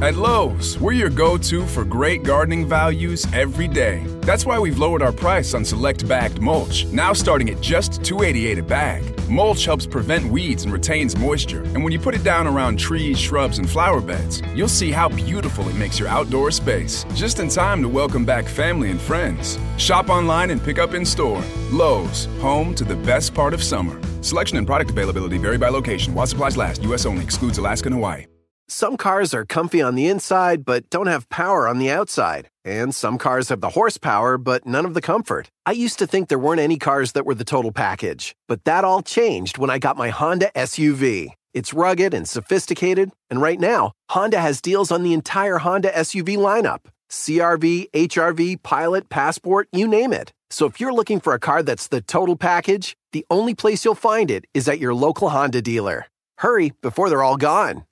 At Lowe's, we're your go-to for great gardening values every day. That's why we've lowered our price on select bagged mulch, now starting at just $2.88 a bag. Mulch helps prevent weeds and retains moisture, and when you put it down around trees, shrubs, and flower beds, you'll see how beautiful it makes your outdoor space, just in time to welcome back family and friends. Shop online and pick up in store. Lowe's, home to the best part of summer. Selection and product availability vary by location. While supplies last, U.S. only. Excludes Alaska and Hawaii. Some cars are comfy on the inside, but don't have power on the outside. And some cars have the horsepower, but none of the comfort. I used to think there weren't any cars that were the total package. But that all changed when I got my Honda SUV. It's rugged and sophisticated. And right now, Honda has deals on the entire Honda SUV lineup. CR-V, HR-V, Pilot, Passport, you name it. So if you're looking for a car that's the total package, the only place you'll find it is at your local Honda dealer. Hurry before they're all gone.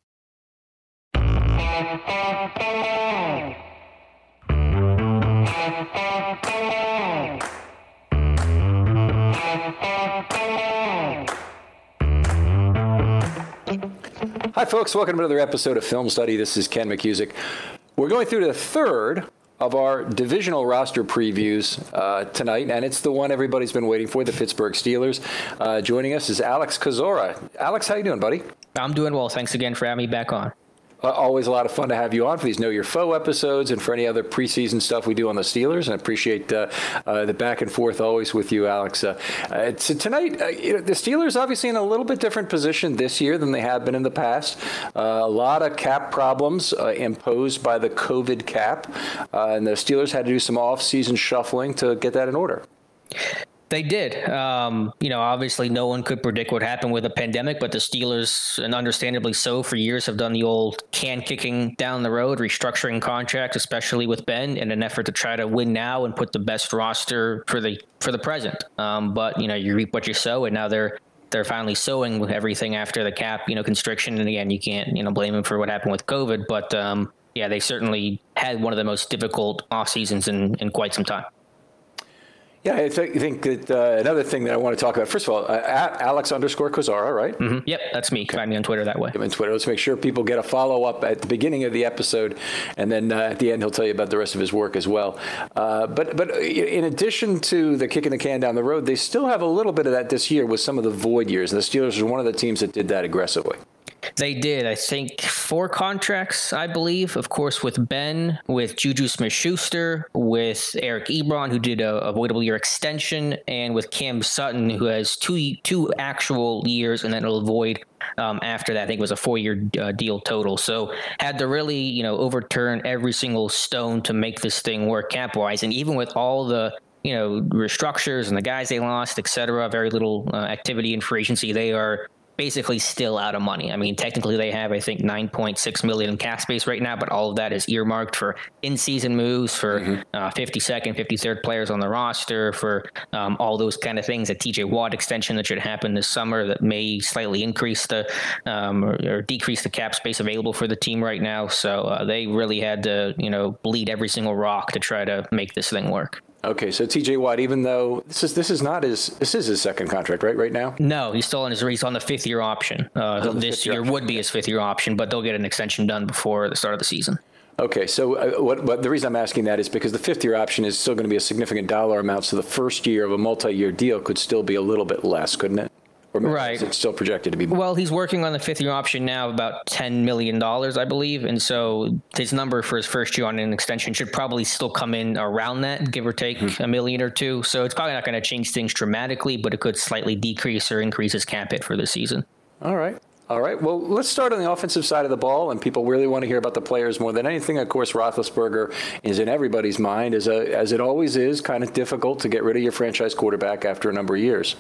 Hi, folks. Welcome to another episode of Film Study. This is Ken McCusick. We're going through the third of our divisional roster previews tonight, and it's the one everybody's been waiting for, the Pittsburgh Steelers. Joining us is Alex Kozora. Alex, how you doing, buddy? I'm doing well. Thanks again for having me back on. Always a lot of fun to have you on for these Know Your Foe episodes and for any other preseason stuff we do on the Steelers. And I appreciate the back and forth always with you, Alex. So tonight, the Steelers obviously in a little bit different position this year than they have been in the past. A lot of cap problems imposed by the COVID cap. And the Steelers had to do some off-season shuffling to get that in order. They did. Obviously no one could predict what happened with the pandemic, but the Steelers, and understandably so, for years have done the old can kicking down the road, restructuring contracts, especially with Ben, in an effort to try to win now and put the best roster for the present. But you reap what you sow, and now they're finally sowing with everything after the cap, constriction. And again, you can't, blame them for what happened with COVID, but they certainly had one of the most difficult off seasons in quite some time. Yeah, I think that another thing that I want to talk about, first of all, Alex_Kozora, right? Mm-hmm. Yep, that's me. Find me on Twitter that way. On Twitter. Let's make sure people get a follow-up at the beginning of the episode, and then at the end he'll tell you about the rest of his work as well. But in addition to the kicking the can down the road, they still have a little bit of that this year with some of the void years. And the Steelers are one of the teams that did that aggressively. They did, I think, 4 contracts, I believe. Of course, with Ben, with Juju Smith-Schuster, with Eric Ebron, who did a avoidable year extension, and with Cam Sutton, who has two actual years, and then it'll avoid after that. I think it was a 4-year deal total. So had to really, overturn every single stone to make this thing work cap-wise. And even with all the restructures and the guys they lost, et cetera, very little activity in free agency, they are basically still out of money. I mean, technically they have, I think, $9.6 million in cap space right now, but all of that is earmarked for in-season moves, for 52nd, 53rd players on the roster, for all those kind of things. A TJ Watt extension that should happen this summer that may slightly increase the or decrease the cap space available for the team right now. So they really had to, bleed every single rock to try to make this thing work. Okay, so TJ Watt, even though this is his second contract, right now? No, he's still on he's on the 5th-year option. This year would be his 5th-year option, but they'll get an extension done before the start of the season. Okay, so what the reason I'm asking that is because the 5th-year option is still going to be a significant dollar amount, so the first year of a multi-year deal could still be a little bit less, couldn't it? Or right. Is it still projected to be more? Well, he's working on the 5th-year option now, about $10 million, I believe. And so his number for his first year on an extension should probably still come in around that, give or take $1 million or $2 million. So it's probably not going to change things dramatically, but it could slightly decrease or increase his cap hit for the season. All right. Well, let's start on the offensive side of the ball, and people really want to hear about the players more than anything. Of course, Roethlisberger is in everybody's mind, as it always is, kind of difficult to get rid of your franchise quarterback after a number of years.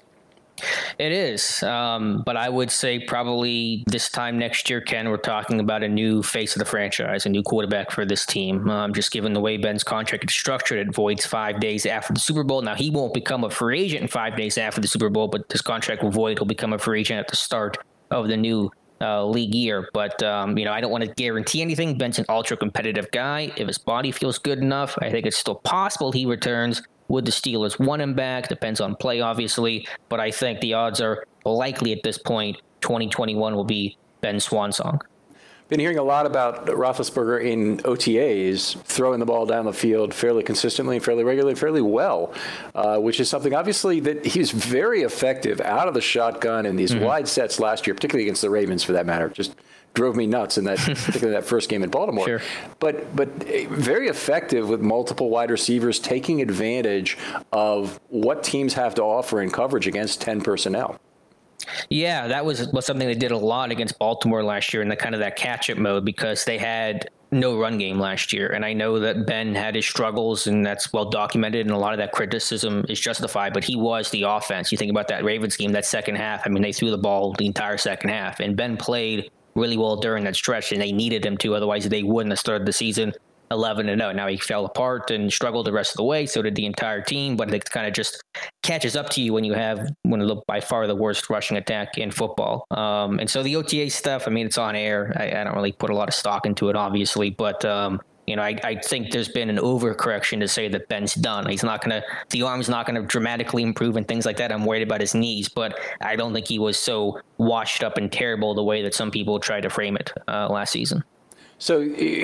It is, but I would say probably this time next year, Ken, we're talking about a new face of the franchise, a new quarterback for this team. Just given the way Ben's contract is structured, it voids 5 days after the Super Bowl. Now, he won't become a free agent in 5 days after the Super Bowl, but his contract will void. He'll become a free agent at the start of the new league year. But, I don't want to guarantee anything. Ben's an ultra-competitive guy. If his body feels good enough, I think it's still possible he returns. Would the Steelers want him back? Depends on play, obviously. But I think the odds are likely at this point 2021 will be Ben's swan song. Been hearing a lot about Roethlisberger in OTAs, throwing the ball down the field fairly consistently, fairly regularly, fairly well, which is something obviously that he's very effective out of the shotgun in these wide sets last year, particularly against the Ravens for that matter. Just drove me nuts in that, particularly that first game in Baltimore. Sure. But very effective with multiple wide receivers taking advantage of what teams have to offer in coverage against 10 personnel. Yeah, that was something they did a lot against Baltimore last year in the kind of that catch-up mode because they had no run game last year. And I know that Ben had his struggles, and that's well documented, and a lot of that criticism is justified, but he was the offense. You think about that Ravens game, that second half, I mean, they threw the ball the entire second half, and Ben played really well during that stretch, and they needed him to, otherwise they wouldn't have started the season 11-0. Now he fell apart and struggled the rest of the way. So did the entire team, but it kind of just catches up to you when you have one of the by far the worst rushing attack in football. And so the OTA stuff, I mean, it's on air. I don't really put a lot of stock into it, obviously, but I think there's been an overcorrection to say that Ben's done. The arm's not going to dramatically improve and things like that. I'm worried about his knees, but I don't think he was so washed up and terrible the way that some people tried to frame it last season. So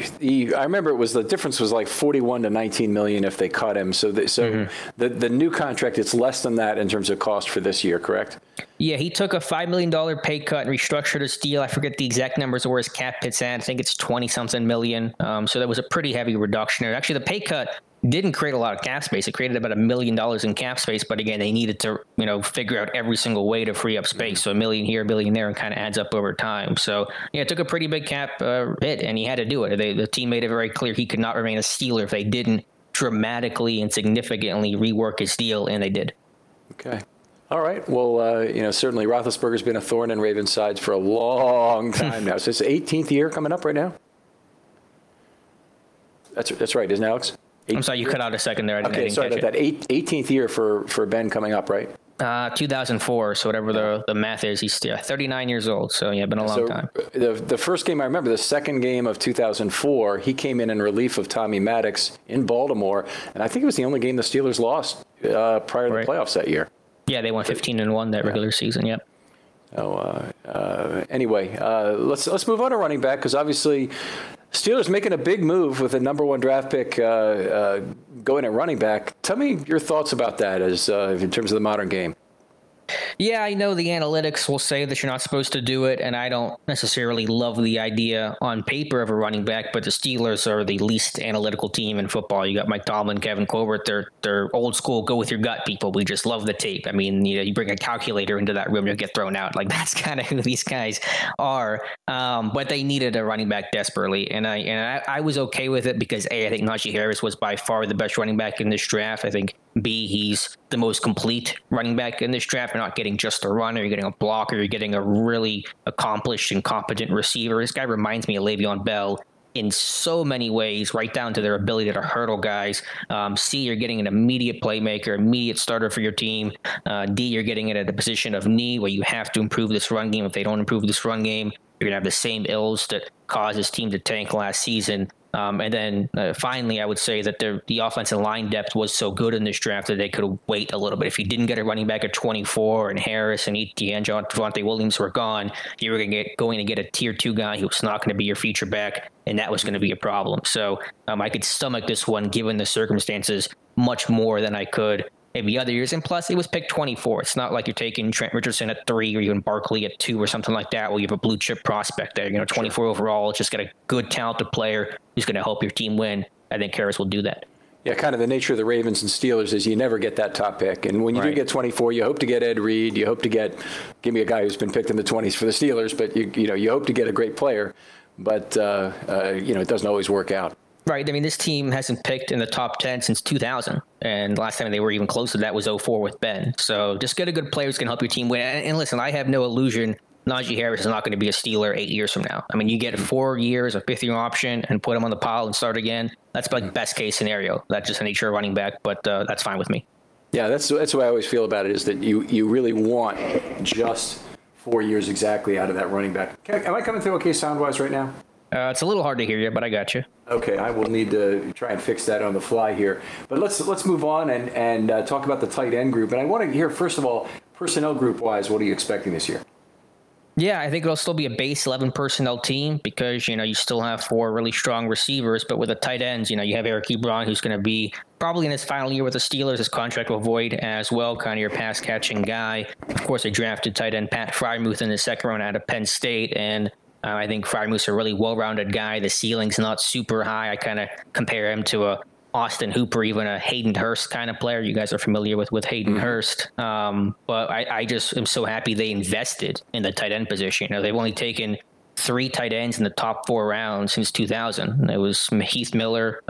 I remember the difference was like 41 to 19 million if they cut him. So the new contract, it's less than that in terms of cost for this year, correct? Yeah, he took a $5 million pay cut and restructured his deal. I forget the exact numbers of where his cap hits at. I think it's 20-something million. So that was a pretty heavy reduction. Actually, the pay cut didn't create a lot of cap space. It created about $1 million in cap space, but again, they needed to, figure out every single way to free up space. So $1 million here, $1 million there, and kind of adds up over time. So yeah, it took a pretty big cap hit, and he had to do it. The team made it very clear he could not remain a Steeler if they didn't dramatically and significantly rework his deal, and they did. Okay. All right. Well, certainly Roethlisberger's been a thorn in Ravens' sides for a long time now. So it's the 18th year coming up right now. That's right, isn't it, Alex? I'm sorry, you cut out a second there. I didn't sorry catch about that. 18th year for Ben coming up, right? 2004, so whatever the math is, he's 39 years old. So yeah, been a long time. The first game I remember, the second game of 2004, he came in relief of Tommy Maddox in Baltimore, and I think it was the only game the Steelers lost prior to the playoffs that year. Yeah, they won 15-1 that regular season. Yep. Anyway, let's move on to running back, because obviously Steelers making a big move with a number one draft pick going at running back. Tell me your thoughts about that as in terms of the modern game. Yeah, I know the analytics will say that you're not supposed to do it, and I don't necessarily love the idea on paper of a running back, but the Steelers are the least analytical team in football. You got Mike Tomlin, Kevin Colbert, they're old school, go with your gut people. We just love the tape. I mean, you bring a calculator into that room, you'll get thrown out. Like, that's kind of who these guys are. But they needed a running back desperately, and I was okay with it because A, I think Najee Harris was by far the best running back in this draft. I think B, he's the most complete running back in this draft. You're not getting just a runner, you're getting a blocker, you're getting a really accomplished and competent receiver. This guy reminds me of Le'Veon Bell in so many ways, right down to their ability to hurdle guys. C, you're getting an immediate playmaker, immediate starter for your team. D, you're getting it at a position of need where you have to improve this run game. If they don't improve this run game, you're going to have the same ills that caused this team to tank last season. And then finally, I would say that the offensive line depth was so good in this draft that they could wait a little bit. If you didn't get a running back at 24 and Harris and Etienne, Javonte Williams were gone, you were going to get a tier 2 guy who was not going to be your feature back, and that was going to be a problem. So I could stomach this one given the circumstances much more than I could maybe other years. And plus, it was picked 24. It's not like you're taking Trent Richardson at 3 or even Barkley at 2 or something like that, where you have a blue chip prospect there. 24 overall, just got a good, talented player who's going to help your team win. I think Harris will do that. Yeah, kind of the nature of the Ravens and Steelers is you never get that top pick. And when you do get 24, you hope to get Ed Reed. You hope to give me a guy who's been picked in the 20s for the Steelers, but you hope to get a great player. But, it doesn't always work out. Right. I mean, this team hasn't picked in the top 10 since 2000. And last time they were even close to that was 04 with Ben. So just get a good player who's going to help your team win. And listen, I have no illusion Najee Harris is not going to be a Steeler 8 years from now. I mean, you get 4 years, a 5th-year option, and put him on the pile and start again. That's like best case scenario. That's just the nature of running back, but that's fine with me. Yeah, that's the way I always feel about it, is that you really want just 4 years exactly out of that running back. Am I coming through okay sound-wise right now? It's a little hard to hear you, but I got you. Okay, I will need to try and fix that on the fly here. But let's move on and talk about the tight end group. And I want to hear, first of all, personnel group-wise, what are you expecting this year? Yeah, I think it'll still be a base 11 personnel team because, you still have 4 really strong receivers, but with the tight ends, you have Eric Ebron, who's going to be probably in his final year with the Steelers. His contract will void as well, kind of your pass catching guy. Of course, they drafted tight end Pat Freiermuth in the second round out of Penn State, and I think Freiermuth's a really well-rounded guy. The ceiling's not super high. I kind of compare him to a Austin Hooper, even a Hayden Hurst kind of player. You guys are familiar with Hayden Hurst. But I just am so happy they invested in the tight end position. They've only taken 3 tight ends in the top 4 rounds since 2000. It was Heath Miller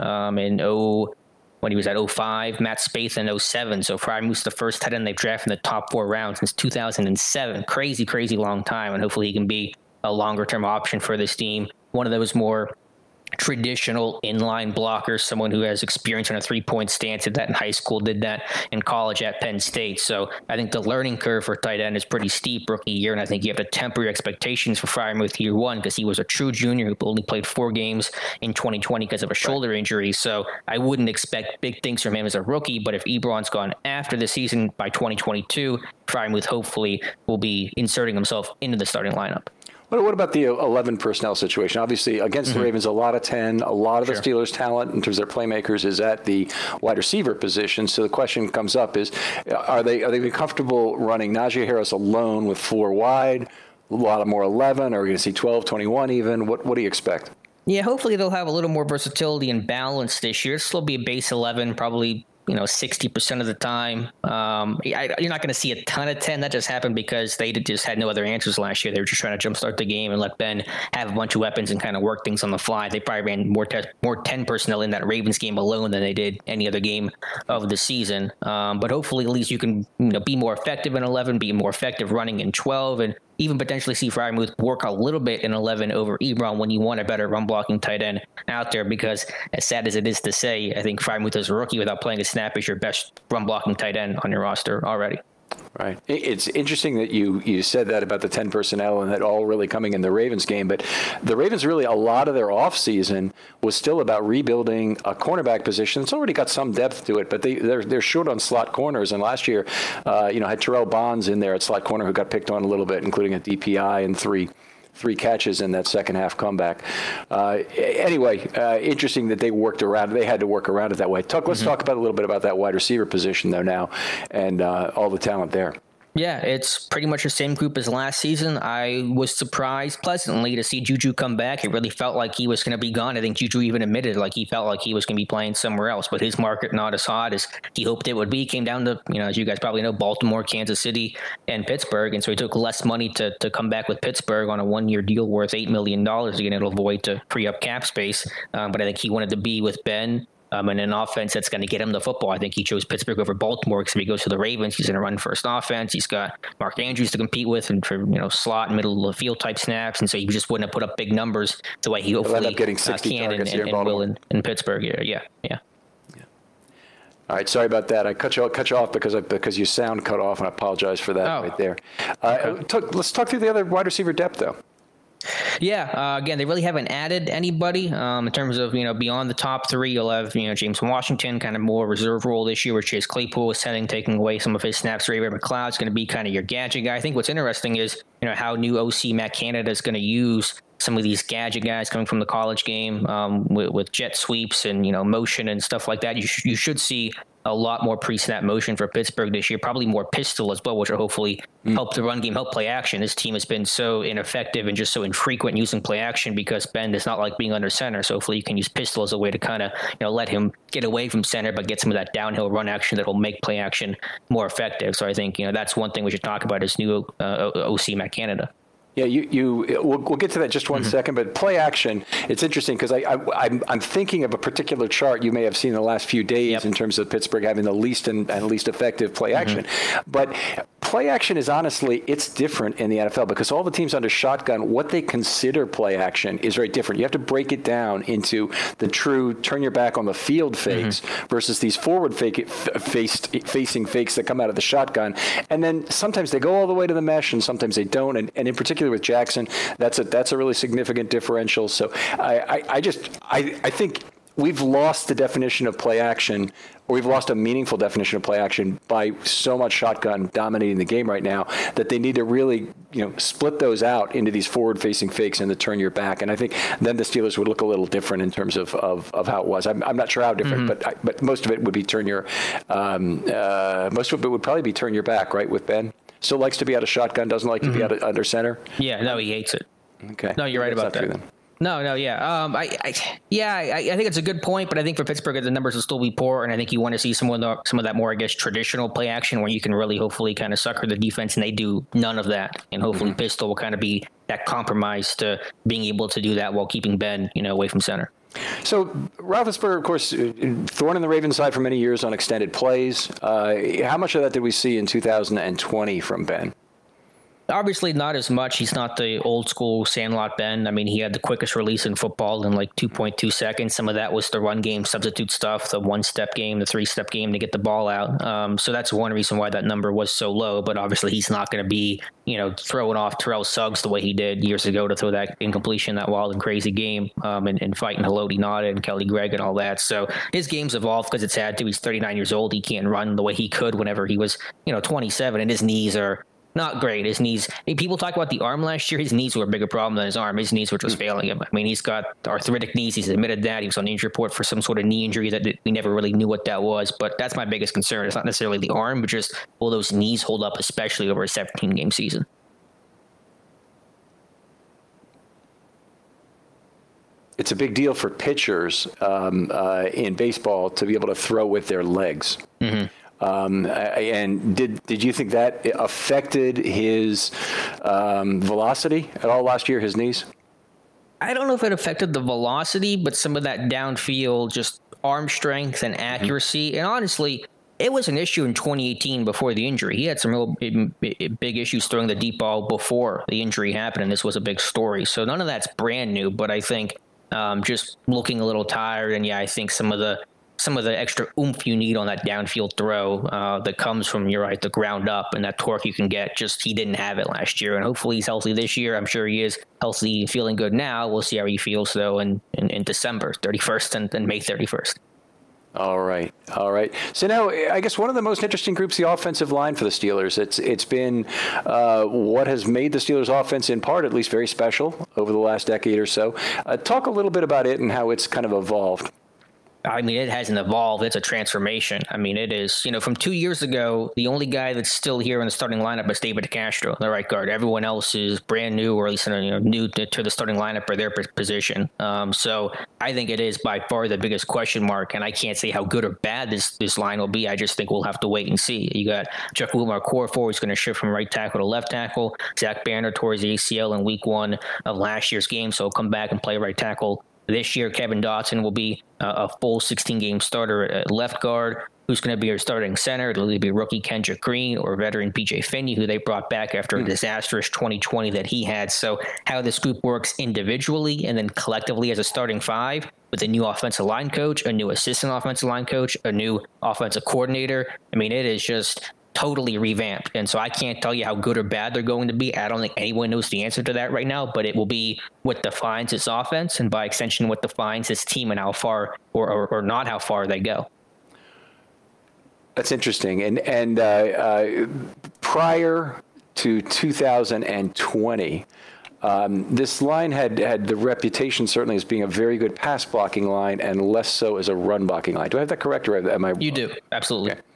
when he was at 05, Matt Spaeth in 07. So Freiermuth's the first tight end they've drafted in the top 4 rounds since 2007. Crazy, crazy long time. And hopefully he can be a longer-term option for this team. One of those more traditional inline blockers, someone who has experience on a 3-point stance, did that in high school, did that in college at Penn State. So I think the learning curve for tight end is pretty steep rookie year, and I think you have to temper your expectations for Freiermuth year one because he was a true junior who only played 4 games in 2020 because of a shoulder injury. So I wouldn't expect big things from him as a rookie, but if Ebron's gone after the season by 2022, Freiermuth hopefully will be inserting himself into the starting lineup. What about the 11 personnel situation? Obviously, against the Ravens, a lot of 10. A lot of the Steelers' talent in terms of their playmakers is at the wide receiver position. So the question comes up is, are they comfortable running Najee Harris alone with 4 wide, a lot more 11? Are we going to see 12, 21 even? What do you expect? Yeah, hopefully they'll have a little more versatility and balance this year. It'll still be a base 11, probably 60% of the time. You're not going to see a ton of 10. That just happened because they just had no other answers last year. They were just trying to jumpstart the game and let Ben have a bunch of weapons and kind of work things on the fly. They probably ran more 10 personnel in that Ravens game alone than they did any other game of the season. But hopefully at least you can be more effective in 11, be more effective running in 12, and even potentially see Freiermuth work a little bit in 11 over Ebron when you want a better run-blocking tight end out there, because as sad as it is to say, I think Freiermuth as a rookie without playing a snap is your best run-blocking tight end on your roster already. Right. It's interesting that you said that about the 10 personnel and that all really coming in the Ravens game. But the Ravens really, a lot of their offseason was still about rebuilding a cornerback position. It's already got some depth to it, but they're short on slot corners. And last year, had Terrell Bonds in there at slot corner who got picked on a little bit, including a DPI and three catches in that second half comeback. Interesting that they worked around. They had to work around it that way. Let's talk about a little bit about that wide receiver position though now, and all the talent there. Yeah, it's pretty much the same group as last season. I was surprised pleasantly to see Juju come back. It really felt like he was going to be gone. I think Juju even admitted he felt like he was going to be playing somewhere else, but his market not as hot as he hoped it would be. Came down to, as you guys probably know, Baltimore, Kansas City, and Pittsburgh. And so he took less money to come back with Pittsburgh on a 1-year deal worth $8 million. Again, it'll avoid to free up cap space. But I think he wanted to be with Ben. And an offense that's going to get him the football. I think he chose Pittsburgh over Baltimore because if he goes to the Ravens, he's going to run first offense. He's got Mark Andrews to compete with and for slot, middle of the field type snaps. And so he just wouldn't have put up big numbers the way he hopefully end up getting 60 can and will in Pittsburgh. Yeah. All right, sorry about that. I cut you off because your sound cut off, and I apologize for that right there. Okay. Let's talk through the other wide receiver depth, though. Yeah, again, they really haven't added anybody in terms of, beyond the top 3. You'll have, James Washington, kind of more reserve role this year where Chase Claypool is taking away some of his snaps. Ray McLeod's going to be kind of your gadget guy. I think what's interesting is, how new OC Matt Canada is going to use some of these gadget guys coming from the college game with jet sweeps and, motion and stuff like that. You should see a lot more pre-snap motion for Pittsburgh this year, probably more pistol as well, which will hopefully help the run game, help play action. This team has been so ineffective and just so infrequent using play action because Ben does not like being under center. So hopefully you can use pistol as a way to kind of, let him get away from center, but get some of that downhill run action that will make play action more effective. So I think, that's one thing we should talk about is new OC Matt Canada. Yeah, we'll get to that just one second, but play action, it's interesting because I'm thinking of a particular chart you may have seen in the last few days in terms of Pittsburgh having the least and least effective play action. But play action is honestly, it's different in the NFL because all the teams under shotgun, what they consider play action is very different. You have to break it down into the true turn your back on the field fakes versus these forward facing fakes that come out of the shotgun. And then sometimes they go all the way to the mesh and sometimes they don't. And in particular with Jackson, that's a really significant differential. So I think we've lost the definition of play action, or we've lost a meaningful definition of play action by so much shotgun dominating the game right now that they need to really, split those out into these forward-facing fakes and to turn your back. And I think then the Steelers would look a little different in terms of how it was. I'm not sure how different, but most of it would be most of it would probably be turn your back, right, with Ben. Still likes to be out of shotgun, doesn't like to be out of under center. Yeah, no, he hates it. Okay. No, you're right about that. No, yeah. I think it's a good point, but I think for Pittsburgh, the numbers will still be poor, and I think you want to see some of that more, I guess, traditional play action where you can really hopefully kind of sucker the defense, and they do none of that. And hopefully Pistol will kind of be that compromise to being able to do that while keeping Ben, away from center. So Roethlisberger, of course, thorn in the Ravens side for many years on extended plays. How much of that did we see in 2020 from Ben? Obviously not as much. He's not the old school Sandlot Ben. I mean, he had the quickest release in football in like 2.2 seconds. Some of that was the run game substitute stuff, the one-step game, the three-step game to get the ball out. So that's one reason why that number was so low. But obviously he's not going to be, throwing off Terrell Suggs the way he did years ago to throw that incompletion, that wild and crazy game, and fighting Haloti Ngata and Kelly Gregg and all that. So his game's evolved because it's had to. He's 39 years old. He can't run the way he could whenever he was, 27, and his knees are not great. His knees, people talk about the arm last year. His knees were a bigger problem than his arm. His knees were just failing him. I mean, he's got arthritic knees. He's admitted that. He was on the injury report for some sort of knee injury that we never really knew what that was. But that's my biggest concern. It's not necessarily the arm, but just will those knees hold up, especially over a 17-game season? It's a big deal for pitchers in baseball to be able to throw with their legs. Mm-hmm. And did you think that affected his velocity at all last year, his knees? I don't know if it affected the velocity, but some of that downfield, just arm strength and accuracy. And honestly, it was an issue in 2018 before the injury. He had some real big issues throwing the deep ball before the injury happened, and this was a big story. So none of that's brand new, but I think just looking a little tired, and I think some of the extra oomph you need on that downfield throw that comes from, you're right, the ground up and that torque you can get, just he didn't have it last year. And hopefully he's healthy this year. I'm sure he is healthy, feeling good now. We'll see how he feels, though, in December 31st and then May 31st. All right. So now, I guess one of the most interesting groups, the offensive line for the Steelers. It's been what has made the Steelers' offense, in part, at least, very special over the last decade or so. Talk a little bit about it and how it's kind of evolved. I mean, it hasn't evolved. It's a transformation. I mean, it is, from 2 years ago, the only guy that's still here in the starting lineup is David Castro, the right guard. Everyone else is brand new, or at least new to the starting lineup or their position. So I think it is by far the biggest question mark, and I can't say how good or bad this line will be. I just think we'll have to wait and see. You got Jeff Marquardt, who's going to shift from right tackle to left tackle. Zach Banner tore his ACL in week 1 of last year's game, so he'll come back and play right tackle this year. Kevin Dotson will be a full 16-game starter at left guard. Who's going to be your starting center? It'll either be rookie Kendrick Green or veteran BJ Finney, who they brought back after a disastrous 2020 that he had. So how this group works individually and then collectively as a starting five with a new offensive line coach, a new assistant offensive line coach, a new offensive coordinator. I mean, it is just totally revamped. And so I can't tell you how good or bad they're going to be. I don't think anyone knows the answer to that right now, but it will be what defines this offense, and by extension, what defines this team and how far or not how far they go. That's interesting. And prior to 2020, this line had the reputation certainly as being a very good pass blocking line and less so as a run blocking line. Do I have that correct, or am I? You do, absolutely. Okay.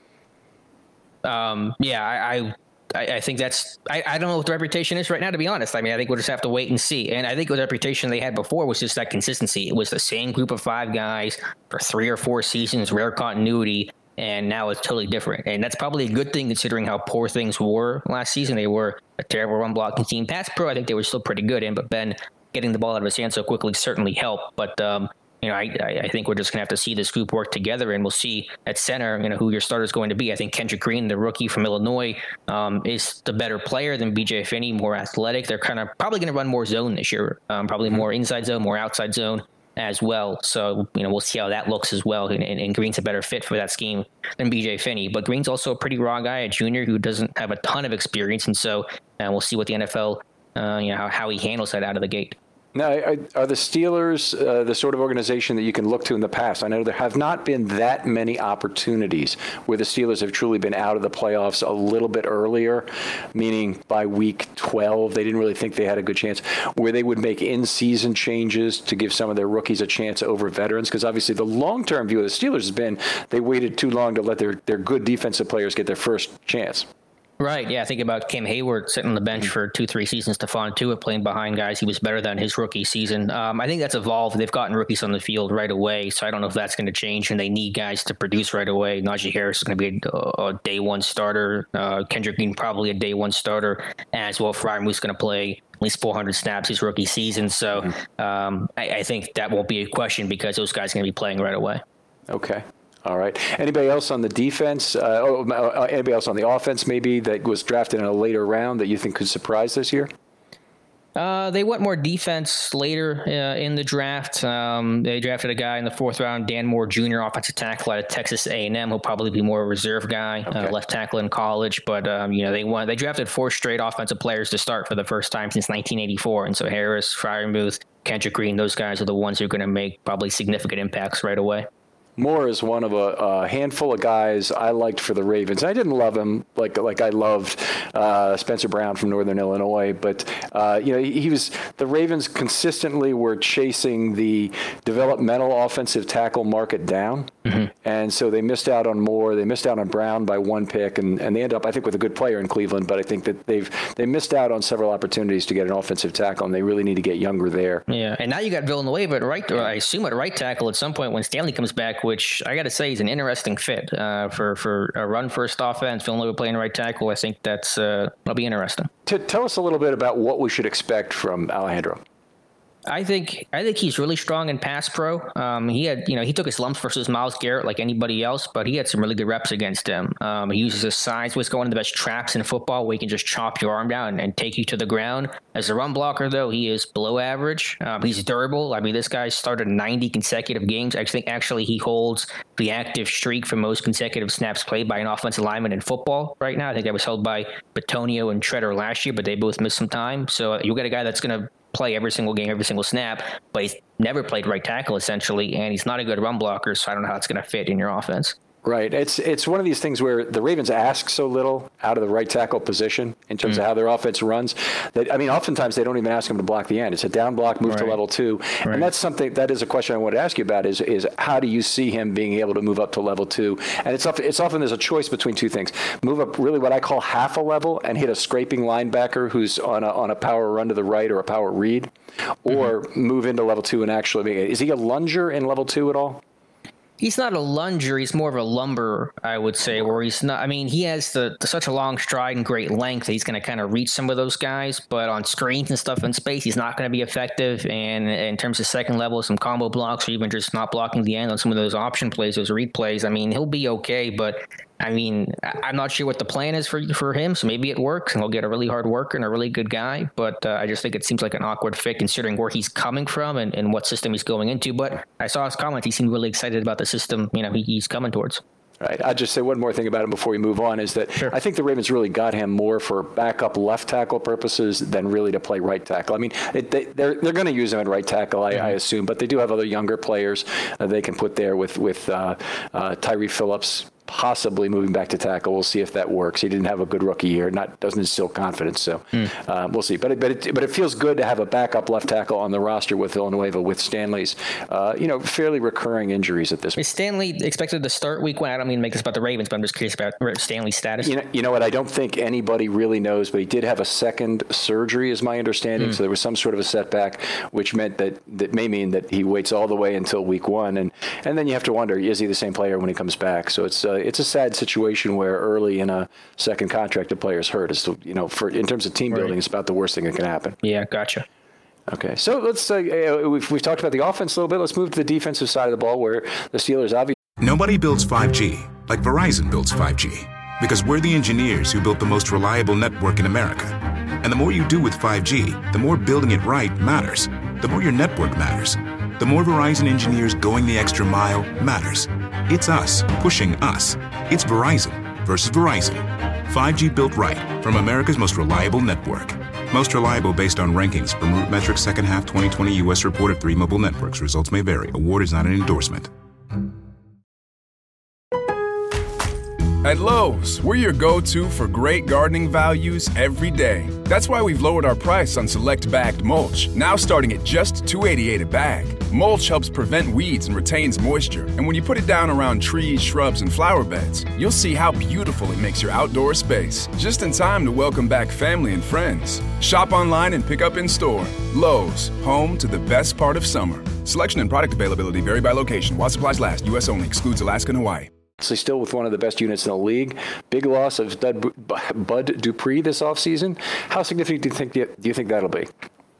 I think that's, I don't know what the reputation is right now, to be honest. I mean, I think we'll just have to wait and see. And I think the reputation they had before was just that consistency. It was the same group of 5 guys for 3 or 4 seasons, rare continuity, and now it's totally different. And that's probably a good thing considering how poor things were last season. They were a terrible run blocking team. Pass pro, I think they were still pretty good in, but Ben getting the ball out of his hand so quickly certainly helped. But, I think we're just going to have to see this group work together, and we'll see at center, who your starter is going to be. I think Kendrick Green, the rookie from Illinois, is the better player than BJ Finney, more athletic. They're kind of probably going to run more zone this year, probably more inside zone, more outside zone as well. So, we'll see how that looks as well. And Green's a better fit for that scheme than BJ Finney. But Green's also a pretty raw guy, a junior who doesn't have a ton of experience. And so we'll see what the NFL, how he handles that out of the gate. Now, are the Steelers the sort of organization that you can look to in the past? I know there have not been that many opportunities where the Steelers have truly been out of the playoffs a little bit earlier, meaning by week 12, they didn't really think they had a good chance, where they would make in-season changes to give some of their rookies a chance over veterans, because obviously the long-term view of the Steelers has been they waited too long to let their good defensive players get their first chance. Right. Yeah. Think about Cam Hayward sitting on the bench for 2-3 seasons. Stephon Tuitt playing behind guys. He was better than his rookie season. I think that's evolved. They've gotten rookies on the field right away. So I don't know if that's going to change, and they need guys to produce right away. Najee Harris is going to be a day one starter. Kendrick Green probably a day one starter as well. Freiermuth is going to play at least 400 snaps his rookie season. So I think that won't be a question because those guys are going to be playing right away. Okay. All right. Anybody else on the defense? Anybody else on the offense maybe that was drafted in a later round that you think could surprise this year? They went more defense later in the draft. They drafted a guy in the 4th round, Dan Moore Jr., offensive tackle out of Texas A&M. He'll probably be more a reserve guy, left tackle in college. But they drafted 4 straight offensive players to start for the first time since 1984. And so Harris, Freiermuth, Kendrick Green, those guys are the ones who are going to make probably significant impacts right away. Moore is one of a handful of guys I liked for the Ravens. I didn't love him like I loved Spencer Brown from Northern Illinois, but he was the Ravens consistently were chasing the developmental offensive tackle market down, and so they missed out on Moore. They missed out on Brown by 1 pick, and they end up I think with a good player in Cleveland. But I think that they missed out on several opportunities to get an offensive tackle, and they really need to get younger there. Yeah, and now you got Villanueva at right. I assume at right tackle at some point when Stanley comes back, which I got to say is an interesting fit for a run-first offense. Villanueva playing right tackle, I think that'll be interesting. Tell us a little bit about what we should expect from Alejandro. I think he's really strong in pass pro. He took his lumps versus Myles Garrett like anybody else, but he had some really good reps against him. He uses his size, was one of the best traps in football where he can just chop your arm down and take you to the ground. As a run blocker, though, he is below average. He's durable. I mean, this guy started 90 consecutive games. I think actually he holds the active streak for most consecutive snaps played by an offensive lineman in football right now. I think that was held by Bitonio and Treader last year, but they both missed some time. So you got a guy that's going to play every single game, every single snap, but he's never played right tackle essentially, and he's not a good run blocker, so I don't know how it's going to fit in your offense. Right. It's one of these things where the Ravens ask so little out of the right tackle position in terms of how their offense runs that, I mean, oftentimes they don't even ask him to block the end. It's a down block, move to level 2. Right. And that's something that is a question I want to ask you about is how do you see him being able to move up to level 2? And it's often there's a choice between two things. Move up really what I call half a level and hit a scraping linebacker who's on a power run to the right or a power read, or move into level 2 and actually is he a lunger in level 2 at all? He's not a lunger. He's more of a lumber, I would say, where he's not. I mean, he has such a long stride and great length that he's going to kind of reach some of those guys. But on screens and stuff in space, he's not going to be effective. And in terms of second level, some combo blocks or even just not blocking the end on some of those option plays, those read plays, I mean, he'll be okay. But I mean, I'm not sure what the plan is for him, so maybe it works and he'll get a really hard worker and a really good guy. But I just think it seems like an awkward fit considering where he's coming from and what system he's going into. But I saw his comment. He seemed really excited about the system, he's coming towards. Right. I'll just say one more thing about him before we move on is that I think the Ravens really got him more for backup left tackle purposes than really to play right tackle. I mean, they're going to use him at right tackle, I assume, but they do have other younger players they can put there with Tyree Phillips possibly moving back to tackle. We'll see if that works. He didn't have a good rookie year. Doesn't instill confidence. So we'll see. But it feels good to have a backup left tackle on the roster with Villanueva, with Stanley's, fairly recurring injuries at this point. Is Stanley expected to start week 1? I don't mean to make this about the Ravens, but I'm just curious about Stanley's status. You know what? I don't think anybody really knows, but he did have a second surgery, is my understanding. So there was some sort of a setback, which meant that may mean that he waits all the way until week 1. And then you have to wonder, is he the same player when he comes back? So it's a sad situation where early in a second contract a player's hurt. Is in terms of team building, it's about the worst thing that can happen. Yeah, gotcha. Okay, so let's we've talked about the offense a little bit. Let's move to the defensive side of the ball, where the Steelers obviously. Nobody builds 5G like Verizon builds 5G, because we're the engineers who built the most reliable network in America. And the more you do with 5G, the more building it right matters. The more your network matters. The more Verizon engineers going the extra mile matters. It's us pushing us. It's Verizon versus Verizon. 5G built right from America's most reliable network. Most reliable based on rankings from RootMetrics second half 2020 U.S. report of 3 mobile networks. Results may vary. Award is not an endorsement. At Lowe's, we're your go-to for great gardening values every day. That's why we've lowered our price on select bagged mulch, now starting at just $2.88 a bag. Mulch helps prevent weeds and retains moisture, and when you put it down around trees, shrubs, and flower beds, you'll see how beautiful it makes your outdoor space. Just in time to welcome back family and friends. Shop online and pick up in store. Lowe's, home to the best part of summer. Selection and product availability vary by location. While supplies last, U.S. only. Excludes Alaska and Hawaii. Still with one of the best units in the league. Big loss of Bud Dupree this offseason. How significant do you think that'll be?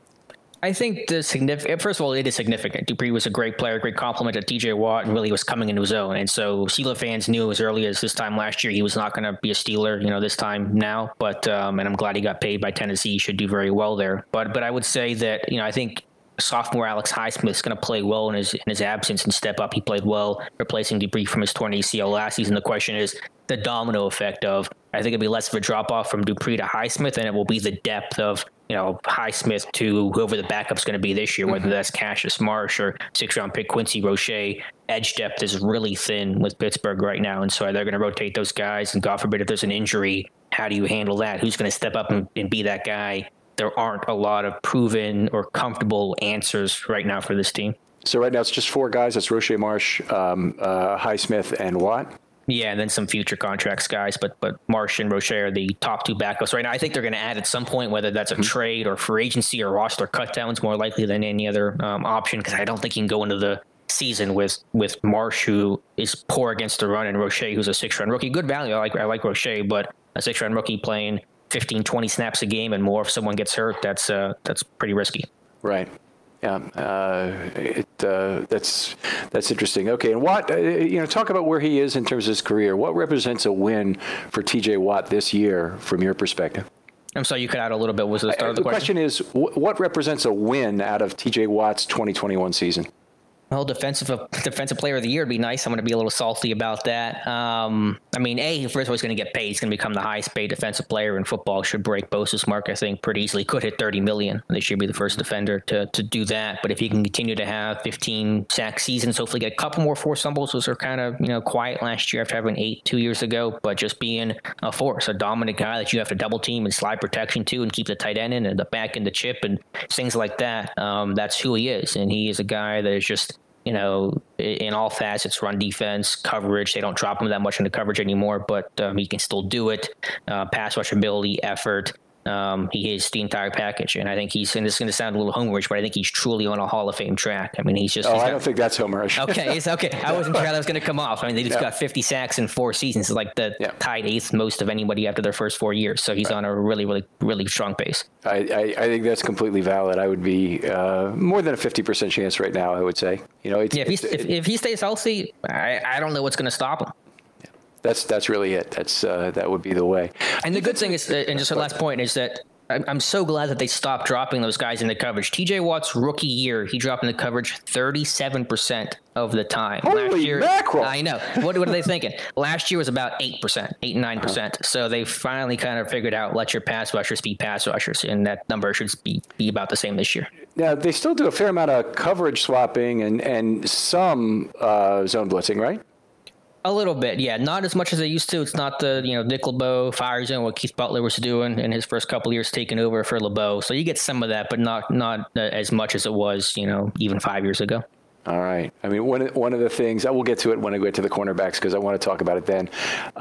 I think first of all, it is significant. Dupree was a great player, great compliment to TJ Watt, and really was coming into his own. And so Steeler fans knew as early as this time last year he was not going to be a Steeler, this time now. But and I'm glad he got paid by Tennessee. He should do very well there. But I would say that, I think sophomore Alex Highsmith is going to play well in his absence and step up. He played well replacing Dupree from his torn ACL last season. The question is the domino effect of, I think it'll be less of a drop off from Dupree to Highsmith, and it will be the depth of, Highsmith to whoever the backup's going to be this year, whether that's Cassius Marsh or 6th-round pick Quincy Roche. Edge depth is really thin with Pittsburgh right now, and so they're going to rotate those guys, and God forbid if there's an injury, how do you handle that? Who's going to step up and be that guy? There aren't a lot of proven or comfortable answers right now for this team. So right now it's just 4 guys. That's Roche Marsh, Highsmith, and Watt. Yeah, and then some future contracts guys, but Marsh and Roche are the top 2 backups right now. I think they're going to add at some point, whether that's a trade or free agency or roster cutdowns, more likely than any other option, because I don't think you can go into the season with Marsh, who is poor against the run, and Roche, who's a 6th-round rookie. Good value. I like Roche, but a 6th-round rookie playing 15, 20 snaps a game and more if someone gets hurt, that's pretty risky. Right. Yeah. That's interesting. Okay. And Watt, talk about where he is in terms of his career. What represents a win for TJ Watt this year from your perspective? I'm sorry, you cut out a little bit. Was the start of the question? The question is, what represents a win out of TJ Watt's 2021 season? Well, defensive player of the year would be nice. I'm going to be a little salty about that. First of all, he's going to get paid. He's going to become the highest paid defensive player in football. Should break Bosa's mark, I think, pretty easily. Could hit $30 million. They should be the first defender to do that. But if he can continue to have 15 sack seasons, hopefully get a couple more forced fumbles. Those are kind of, quiet last year after having 8 2 years ago. But just being a force, a dominant guy that you have to double team and slide protection to and keep the tight end in and the back in the chip and things like that. That's who he is. And he is a guy that is just, in all facets, run defense, coverage. They don't drop him that much into coverage anymore, but he can still do it. Pass rush ability, effort. He is the entire package. And I think and this is going to sound a little homerish, but I think he's truly on a Hall of Fame track. I mean, I don't think that's homerish. Okay. It's okay. I wasn't sure how that was going to come off. I mean, they just got 50 sacks in 4 seasons. It's like tied 8th most of anybody after their first 4 years. So he's on a really, really, really strong pace. I think that's completely valid. I would be more than a 50% chance right now, I would say. If he stays healthy, I don't know what's going to stop him. That's really it. That would be the way. And the good thing is, and just the last point is that I'm so glad that they stopped dropping those guys into coverage. TJ Watt's rookie year, he dropped into coverage 37% of the time. Holy last year, mackerel. I know. What are they thinking? Last year was about 8%, 8 and 9%. So they finally kind of figured out, let your pass rushers be pass rushers, and that number should be about the same this year. Now, they still do a fair amount of coverage swapping and some zone blitzing, right? A little bit, yeah. Not as much as they used to. It's not the, Nick LeBeau fire zone, what Keith Butler was doing in his first couple of years taking over for LeBeau. So you get some of that, but not as much as it was, even 5 years ago. All right. I mean, one of the things, I will get to it when I get to the cornerbacks because I want to talk about it then.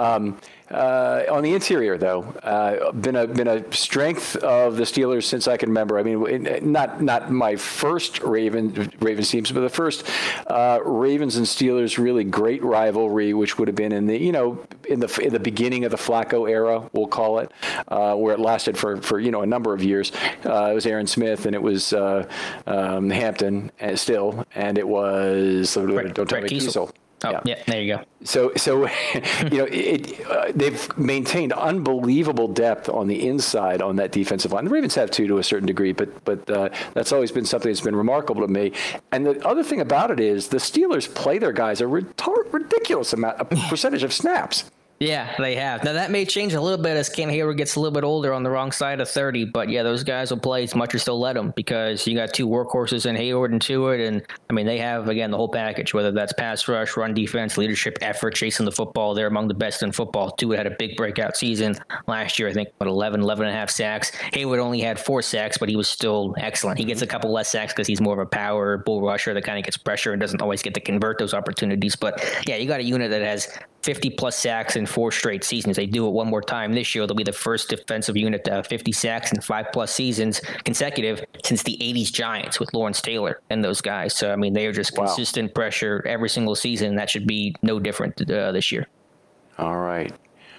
On the interior, though, been a strength of the Steelers since I can remember. I mean, not my first Ravens teams, but the first Ravens and Steelers really great rivalry, which would have been in the beginning of the Flacco era, we'll call it, where it lasted for a number of years. It was Aaron Smith and it was Hampton still, and it was Brett Kiesel. Oh, yeah, there you go. So they've maintained unbelievable depth on the inside on that defensive line. The Ravens have too, to a certain degree, but that's always been something that's been remarkable to me. And the other thing about it is the Steelers play their guys a ridiculous percentage of snaps. Yeah, they have. Now, that may change a little bit as Cam Hayward gets a little bit older on the wrong side of 30. But, yeah, those guys will play as much as they'll let them because you got two workhorses in Hayward and Tuitt. And, I mean, they have, again, the whole package, whether that's pass rush, run defense, leadership, effort, chasing the football. They're among the best in football. Tuitt had a big breakout season last year, I think, 11 and a half sacks. Hayward only had 4 sacks, but he was still excellent. He gets a couple less sacks because he's more of a power bull rusher that kind of gets pressure and doesn't always get to convert those opportunities. But, yeah, you got a unit that has 50-plus sacks in 4 straight seasons. They do it one more time this year. They'll be the first defensive unit to have 50 sacks in 5-plus seasons consecutive since the 80s Giants with Lawrence Taylor and those guys. So, I mean, they are just consistent pressure every single season. That should be no different this year. All right.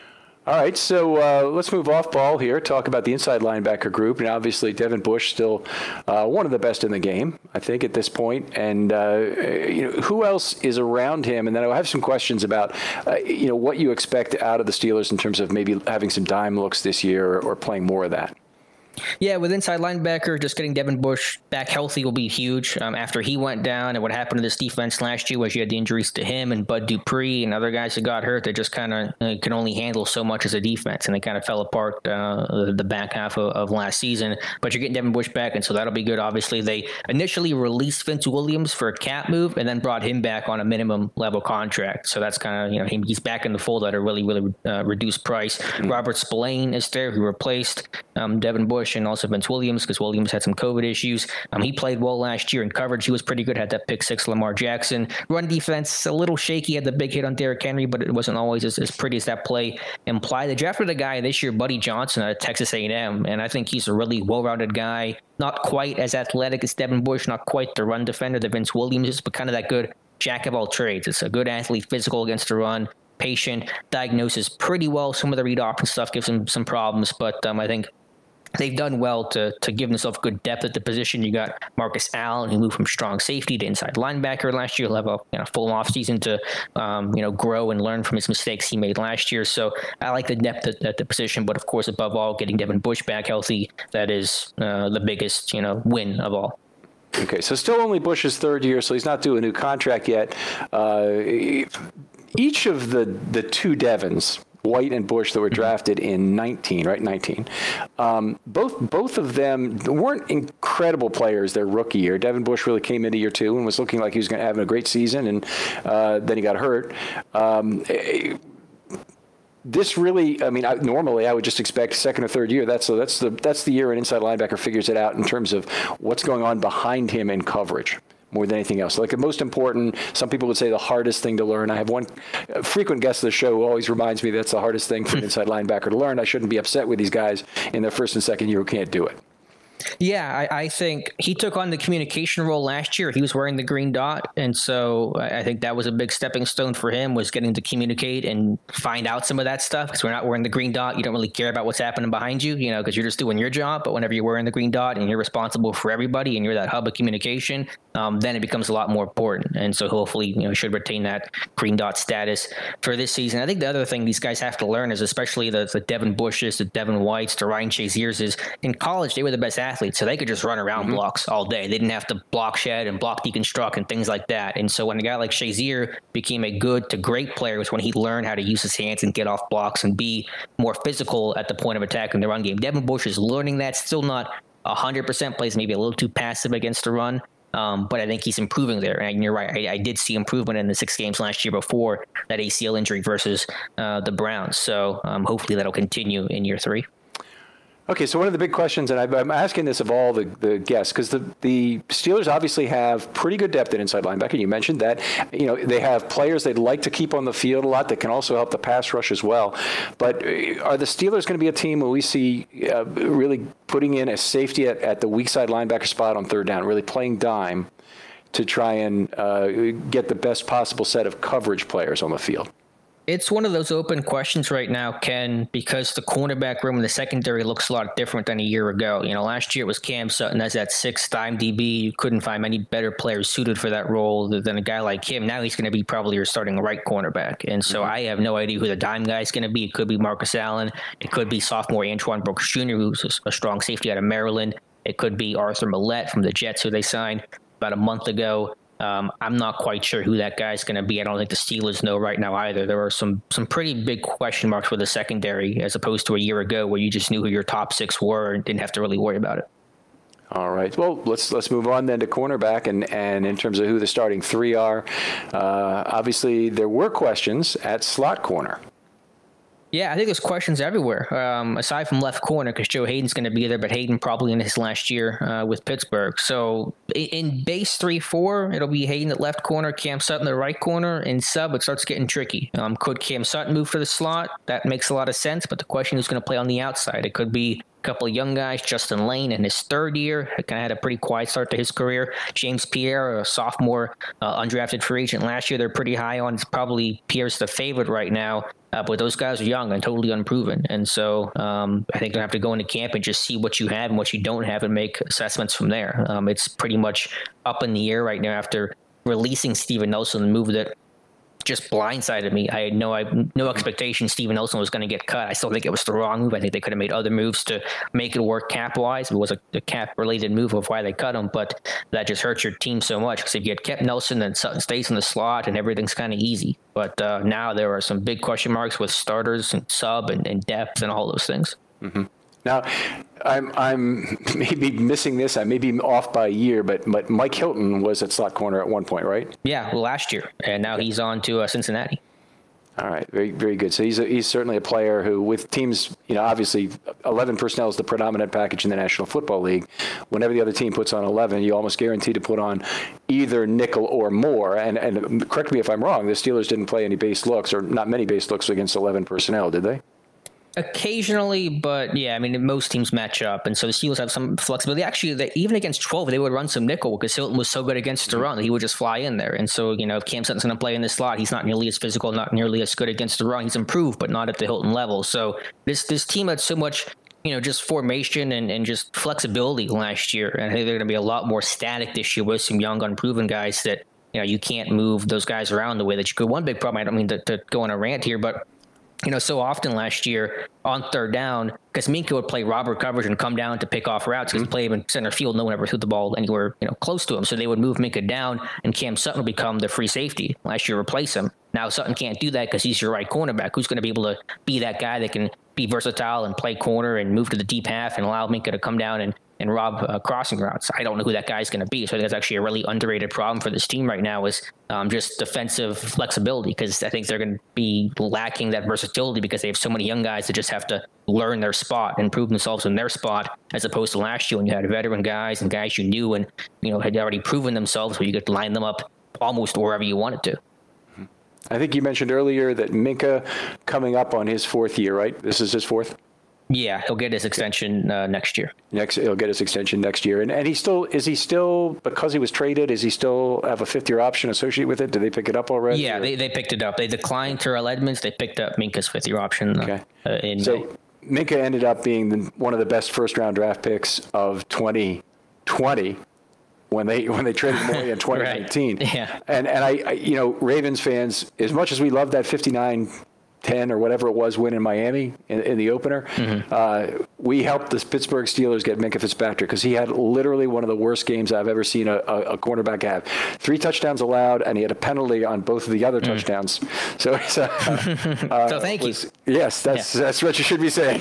So let's move off ball here, talk about the inside linebacker group. And obviously, Devin Bush still one of the best in the game, I think, at this point. And, who else is around him? And then I have some questions about, what you expect out of the Steelers in terms of maybe having some dime looks this year or playing more of that. Yeah, with inside linebacker, just getting Devin Bush back healthy will be huge. After he went down, and what happened to this defense last year was you had the injuries to him and Bud Dupree and other guys who got hurt. They just kind of can only handle so much as a defense, and they kind of fell apart the back half of last season. But you're getting Devin Bush back, and so that'll be good. Obviously, they initially released Vince Williams for a cap move and then brought him back on a minimum level contract. So that's kind of, he's back in the fold at a really, really reduced price. Robert Spillane is there, who replaced Devin Bush and also Vince Williams because Williams had some COVID issues. He played well last year in coverage. He was pretty good, had that pick 6 Lamar Jackson. Run defense, a little shaky, had the big hit on Derrick Henry, but it wasn't always as pretty as that play implied. They drafted a guy this year, Buddy Johnson, out of Texas A&M, and I think he's a really well-rounded guy. Not quite as athletic as Devin Bush, not quite the run defender that Vince Williams is, but kind of that good jack of all trades. It's a good athlete, physical against the run, patient, diagnoses pretty well. Some of the read option stuff gives him some problems, but I think they've done well to give themselves good depth at the position. You got Marcus Allen, who moved from strong safety to inside linebacker last year. He'll have a full offseason to grow and learn from his mistakes he made last year. So I like the depth at the position, but of course, above all, getting Devin Bush back healthy, that is the biggest win of all. Okay, so still only Bush's 3rd year, so he's not due a new contract yet. Each of the 2 Devins, White and Bush, that were drafted in 19, right? 19. Both of them weren't incredible players their rookie year. Devin Bush really came into year 2 and was looking like he was going to have a great season, and then he got hurt. This really, normally I would just expect 2nd or 3rd year. That's the year an inside linebacker figures it out in terms of what's going on behind him in coverage, more than anything else. Like the most important, some people would say the hardest thing to learn. I have one frequent guest of the show who always reminds me that's the hardest thing for an inside linebacker to learn. I shouldn't be upset with these guys in their 1st and 2nd year who can't do it. Yeah, I think he took on the communication role last year. He was wearing the green dot, and so I think that was a big stepping stone for him, was getting to communicate and find out some of that stuff. Because we're not wearing the green dot, you don't really care about what's happening behind you, because you're just doing your job. But whenever you're wearing the green dot and you're responsible for everybody and you're that hub of communication, then it becomes a lot more important. And so hopefully, should retain that green dot status for this season. I think the other thing these guys have to learn is, especially the Devin Bushes, the Devin Whites, the Ryan Shaziers, is in college they were the best athletes, so they could just run around blocks all day. They didn't have to block shed and block deconstruct and things like that. And so when a guy like Shazier became a good to great player was when he learned how to use his hands and get off blocks and be more physical at the point of attack in the run game. Devin Bush is learning that, still not 100%, plays maybe a little too passive against the run. But I think he's improving there. And you're right. I did see improvement in the 6 games last year before that ACL injury versus the Browns. So hopefully that'll continue in year 3. Okay, so one of the big questions, and I'm asking this of all the guests, because the Steelers obviously have pretty good depth at inside linebacker. You mentioned that. They have players they'd like to keep on the field a lot that can also help the pass rush as well. But are the Steelers going to be a team where we see really putting in a safety at the weak side linebacker spot on 3rd down, really playing dime to try and get the best possible set of coverage players on the field? It's one of those open questions right now, Ken, because the cornerback room in the secondary looks a lot different than a year ago. Last year it was Cam Sutton as that 6th dime DB. You couldn't find many better players suited for that role than a guy like him. Now he's going to be probably your starting right cornerback. And so I have no idea who the dime guy is going to be. It could be Marcus Allen. It could be sophomore Antoine Brooks Jr., who's a strong safety out of Maryland. It could be Arthur Millette from the Jets, who they signed about a month ago. I'm not quite sure who that guy's going to be. I don't think the Steelers know right now either. There are some pretty big question marks with the secondary as opposed to a year ago where you just knew who your top 6 were and didn't have to really worry about it. All right. Well, let's move on then to cornerback and in terms of who the starting 3 are. Obviously, there were questions at slot corner. Yeah, I think there's questions everywhere, aside from left corner, because Joe Hayden's going to be there, but Hayden probably in his last year with Pittsburgh. So in base 3-4, it'll be Hayden at left corner, Cam Sutton at right corner. In sub, it starts getting tricky. Could Cam Sutton move to the slot? That makes a lot of sense, but the question is who's going to play on the outside. It could be a couple of young guys, Justin Lane in his 3rd year, kind of had a pretty quiet start to his career. James Pierre, a sophomore, undrafted free agent last year, they're pretty high on. It's probably Pierre's the favorite right now. But those guys are young and totally unproven. And so I think they'll have to go into camp and just see what you have and what you don't have and make assessments from there. It's pretty much up in the air right now after releasing Steven Nelson, the move that just blindsided me. I had no expectation Steven Nelson was going to get cut. I still think it was the wrong move. I think they could have made other moves to make it work cap-wise. It was a cap-related move of why they cut him, but that just hurts your team so much because if you had kept Nelson, then Sutton stays in the slot and everything's kind of easy. But now there are some big question marks with starters and sub and depth and all those things. Mm-hmm. Now, I'm maybe missing this. I may be off by a year, but Mike Hilton was at slot corner at one point, right? Yeah, last year, and now he's on to Cincinnati. All right, very, very good. So he's certainly a player who, with teams, obviously 11 personnel is the predominant package in the National Football League. Whenever the other team puts on 11, you almost guarantee to put on either nickel or more. And correct me if I'm wrong, the Steelers didn't play any base looks or not many base looks against 11 personnel, did they? Occasionally, but yeah, I mean, most teams match up, and so the Steelers have some flexibility. Actually, even against 12, they would run some nickel because Hilton was so good against the run that he would just fly in there. And so, if Cam Sutton's going to play in this slot, he's not nearly as physical, not nearly as good against the run. He's improved, but not at the Hilton level. So this team had so much, just formation and just flexibility last year, and I think they're going to be a lot more static this year with some young, unproven guys that you can't move those guys around the way that you could. One big problem, I don't mean to go on a rant here, but so often last year on 3rd down, because Minkah would play robber coverage and come down to pick off routes because he played in center field. No one ever threw the ball anywhere, close to him. So they would move Minkah down and Cam Sutton would become the free safety. Last year, replace him. Now Sutton can't do that because he's your right cornerback. Who's going to be able to be that guy that can be versatile and play corner and move to the deep half and allow Minkah to come down and rob crossing routes? I don't know who that guy's going to be. So I think that's actually a really underrated problem for this team right now is just defensive flexibility, because I think they're going to be lacking that versatility because they have so many young guys that just have to learn their spot and prove themselves in their spot, as opposed to last year when you had veteran guys and guys you knew and had already proven themselves where you could line them up almost wherever you wanted to. I think you mentioned earlier that Minkah coming up on his 4th year, right? This is his 4th? Yeah, he'll get his extension next year. He'll get his extension next year. And is he still, because he was traded, does he still have a 5th-year option associated with it? Did they pick it up already? Yeah, they picked it up. They declined Terrell Edmonds. They picked up Minkah's 5th-year option in May. Minkah ended up being one of the best first-round draft picks of 2020 when they traded him away in 2019. Right. Yeah. And I Ravens fans, as much as we love that 59-10 or whatever it was win in Miami in the opener, we helped the Pittsburgh Steelers get Minkah Fitzpatrick because he had literally one of the worst games I've ever seen a cornerback have. 3 touchdowns allowed, and he had a penalty on both of the other touchdowns. So so thank you. Yes, that's what you should be saying.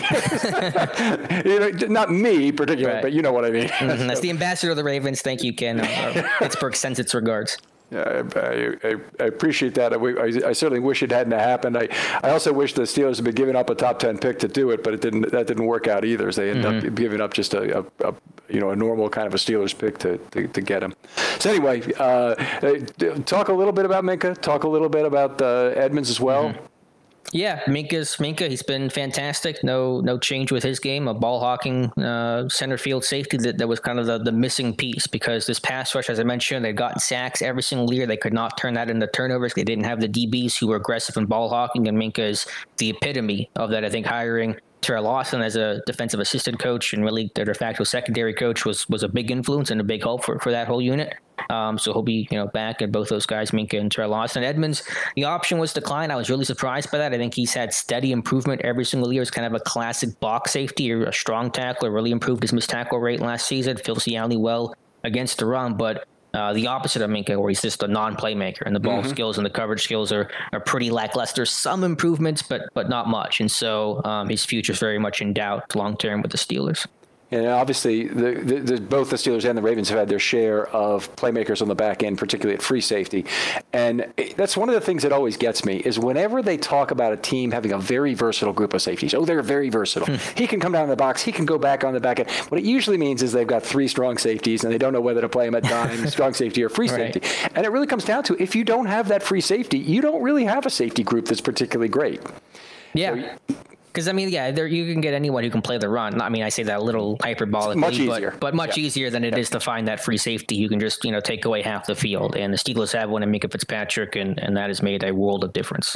Not me particularly, but you know what I mean. That's the ambassador of the Ravens. Thank you, Ken. Pittsburgh sends its regards. I appreciate that. I certainly wish it hadn't happened. I also wish the Steelers had been giving up a top 10 pick to do it, but that didn't work out either. So they ended up giving up just a normal kind of a Steelers pick to get him. So anyway, talk a little bit about Minkah. Talk a little bit about Edmonds as well. Yeah, Minkah. He's been fantastic. No change with his game. A ball hawking center field safety that was kind of the missing piece, because this pass rush, as I mentioned, they'd gotten sacks every single year. They could not turn that into turnovers. They didn't have the DBs who were aggressive in ball hawking, and Minkah is the epitome of that. I think hiring Terrell Lawson as a defensive assistant coach and really their de facto secondary coach was a big influence and a big help for that whole unit. So he'll be, back at both those guys, Minkah and Terrell Lawson. Edmonds, the option was declined. I was really surprised by that. I think he's had steady improvement every single year. It's kind of a classic box safety or a strong tackler. Really improved his missed tackle rate last season. Fills Ciali well against the run, but the opposite of Minkah, where he's just a non-playmaker, and the ball skills and the coverage skills are pretty lackluster. Some improvements, but not much. And so his future is very much in doubt long-term with the Steelers. And obviously, both the Steelers and the Ravens have had their share of playmakers on the back end, particularly at free safety. And that's one of the things that always gets me is whenever they talk about a team having a very versatile group of safeties. Oh, they're very versatile. He can come down in the box. He can go back on the back end. What it usually means is they've got 3 strong safeties, and they don't know whether to play them at dime, strong safety or free safety. And it really comes down to, if you don't have that free safety, you don't really have a safety group that's particularly great. Yeah. Because, I mean, you can get anyone who can play the run. I mean, I say that a little hyperbolically, much easier. but much easier than it is to find that free safety. You can just, take away half the field. And the Steelers have one in Minkah Fitzpatrick, and that has made a world of difference.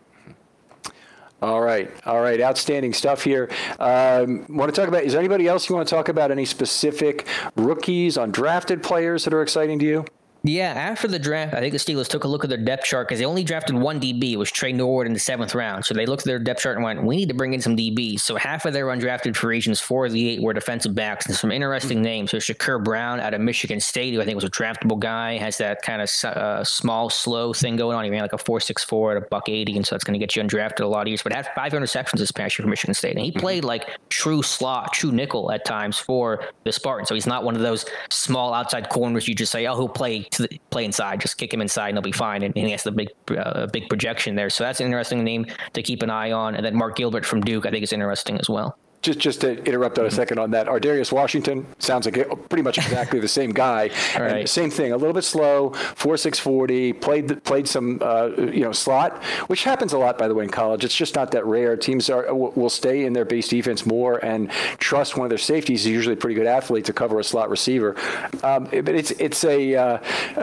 All right. Outstanding stuff here. Want to talk about, is there anybody else you want to talk about? Any specific rookies, undrafted players that are exciting to you? Yeah, after the draft, I think the Steelers took a look at their depth chart because they only drafted one DB. It was Trey Norwood in the 7th round. So they looked at their depth chart and went, we need to bring in some DBs. So half of their undrafted free agents, 4 of the 8 were defensive backs. And some interesting names. So Shakur Brown out of Michigan State, who I think was a draftable guy, has that kind of small, slow thing going on. He ran like a 4.64 at a $180, and so that's going to get you undrafted a lot of years. But had 5 interceptions this past year for Michigan State. And he played like true slot, true nickel at times for the Spartans. So he's not one of those small outside corners you just say, he'll play inside. Just kick him inside and he'll be fine. And he has the big projection there. So that's an interesting name to keep an eye on. And then Mark Gilbert from Duke, I think, is interesting as well. Just to interrupt on a second on that, Ardarius Washington sounds like pretty much exactly the same guy. Right. And same thing, a little bit slow, 4.6 40, played some slot, which happens a lot, by the way, in college. It's just not that rare. Teams will stay in their base defense more and trust one of their safeties, who's usually a pretty good athlete, to cover a slot receiver. But it's a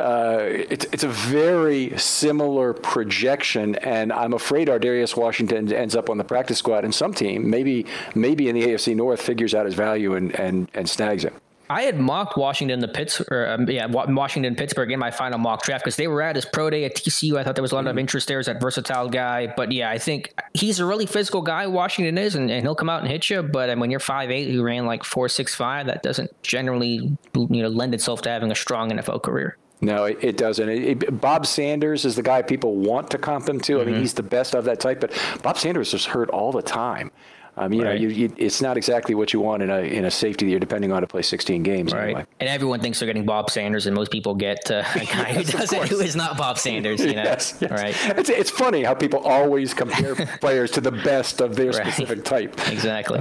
very similar projection, and I'm afraid Ardarius Washington ends up on the practice squad, and some team, maybe in the AFC North, figures out his value and snags him. I had mocked Washington Pittsburgh in my final mock draft because they were at his pro day at TCU. I thought there was a lot of interest there as that versatile guy. But yeah, I think he's a really physical guy, Washington is, and he'll come out and hit you. But when you're 5'8", who ran like 4.65, that doesn't generally lend itself to having a strong NFL career. No, it doesn't. Bob Sanders is the guy people want to comp him to. I mean, he's the best of that type, but Bob Sanders is hurt all the time. It's not exactly what you want in a safety that you're depending on to play 16 games. Right. Anyway. And everyone thinks they're getting Bob Sanders, and most people get a guy who doesn't, who is not Bob Sanders. Yes. Right. It's funny how people always compare players to the best of their specific type. Exactly.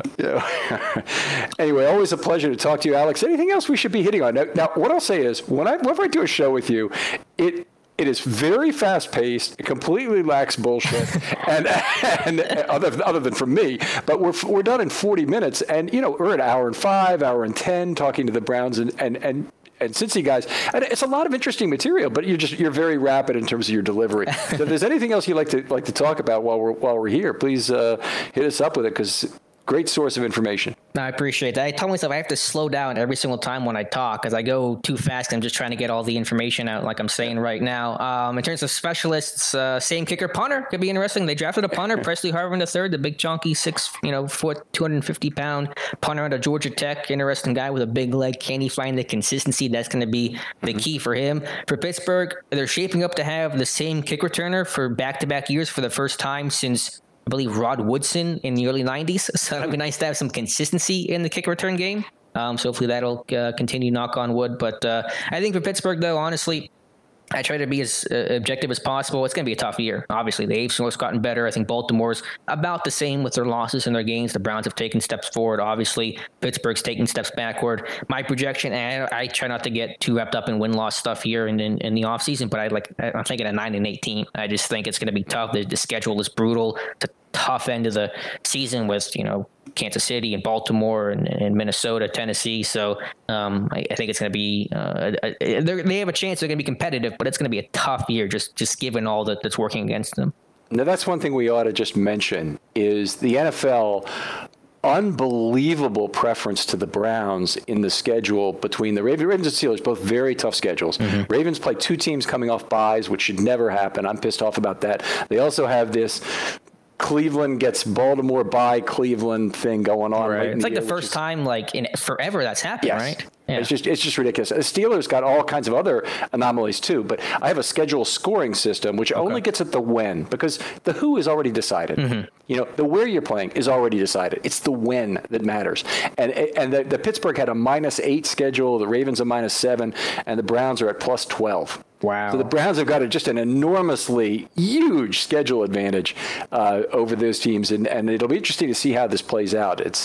Anyway, always a pleasure to talk to you, Alex. Anything else we should be hitting on? Now what I'll say is, whenever I do a show with you, it is very fast-paced. It completely lacks bullshit, and other than from me. But we're done in 40 minutes, and we're an hour and 5, hour and 10 talking to the Browns and Cincy guys. And it's a lot of interesting material, but you're very rapid in terms of your delivery. So if there's anything else you'd like to talk about while we're here, please hit us up with it, because great source of information. I appreciate that. I tell myself I have to slow down every single time when I talk because I go too fast. I'm just trying to get all the information out like I'm saying right now. In terms of specialists, same kicker, punter could be interesting. They drafted a punter, Presley Harvin III, the big chunky 6 foot, 250-pound punter out of Georgia Tech. Interesting guy with a big leg. Can he find the consistency? That's going to be the key for him. For Pittsburgh, they're shaping up to have the same kick returner for back-to-back years for the first time since, I believe, Rod Woodson in the early 90s. So it'd be nice to have some consistency in the kick return game. So hopefully that'll continue, knock on wood. But I think for Pittsburgh, though, honestly, I try to be as objective as possible. It's going to be a tough year. Obviously, the AFC North's gotten better. I think Baltimore's about the same with their losses and their gains. The Browns have taken steps forward. Obviously, Pittsburgh's taking steps backward. My projection, and I try not to get too wrapped up in win-loss stuff here in the offseason, but I'm thinking a 9-8 team. I just think it's going to be tough. The schedule is brutal. It's a tough end of the season with, Kansas City and Baltimore and Minnesota, Tennessee. So I think it's going to be they have a chance they're going to be competitive, but it's going to be a tough year just given all that's working against them. Now, that's one thing we ought to just mention is the NFL unbelievable preference to the Browns in the schedule between the Ravens and Steelers, both very tough schedules. Mm-hmm. Ravens play 2 teams coming off byes, which should never happen. I'm pissed off about that. They also have this Cleveland gets Baltimore by Cleveland thing going on. Right. It's like the first time in forever that's happened, yes. Right? Yeah. It's just ridiculous. The Steelers got all kinds of other anomalies too, but I have a schedule scoring system which only gets at the when, because the who is already decided. Mm-hmm. The where you're playing is already decided. It's the when that matters. And the Pittsburgh had a -8 schedule, the Ravens a -7, and the Browns are at +12. Wow. So the Browns have got just an enormously huge schedule advantage over those teams, and it'll be interesting to see how this plays out. It's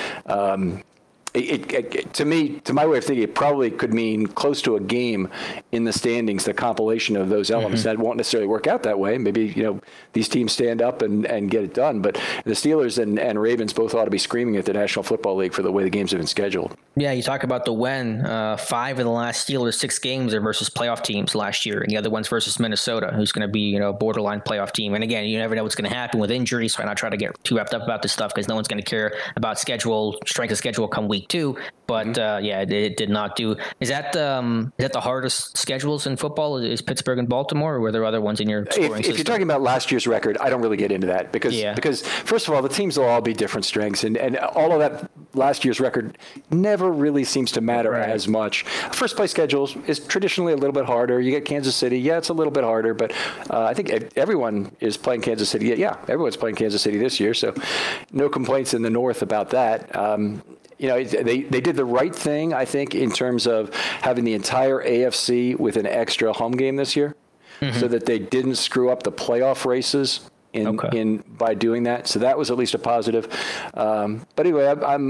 to me, to my way of thinking, it probably could mean close to a game in the standings, the compilation of those elements. Mm-hmm. That won't necessarily work out that way. Maybe, these teams stand up and get it done. But the Steelers and Ravens both ought to be screaming at the National Football League for the way the games have been scheduled. Yeah, you talk about the when. 5 of the last Steelers 6 games are versus playoff teams last year, and the other one's versus Minnesota, who's going to be, borderline playoff team. And again, you never know what's going to happen with injuries, so I not try to get too wrapped up about this stuff because no one's going to care about strength of schedule come week 2. But it did not do. Is that the hardest schedules in football? Is Pittsburgh and Baltimore, or were there other ones in your scoring system? If you're talking about last year's record, I don't really get into that because first of all, the teams will all be different strengths, and all of that last year's record never really seems to matter as much. First place schedules is traditionally a little bit harder. You get Kansas City, it's a little bit harder, but I think everyone is playing Kansas City. Yeah, everyone's playing Kansas City this year, so no complaints in the North about that. They did the right thing, I think, in terms of having the entire AFC with an extra home game this year, so that they didn't screw up the playoff races in by doing that. So that was at least a positive. But anyway,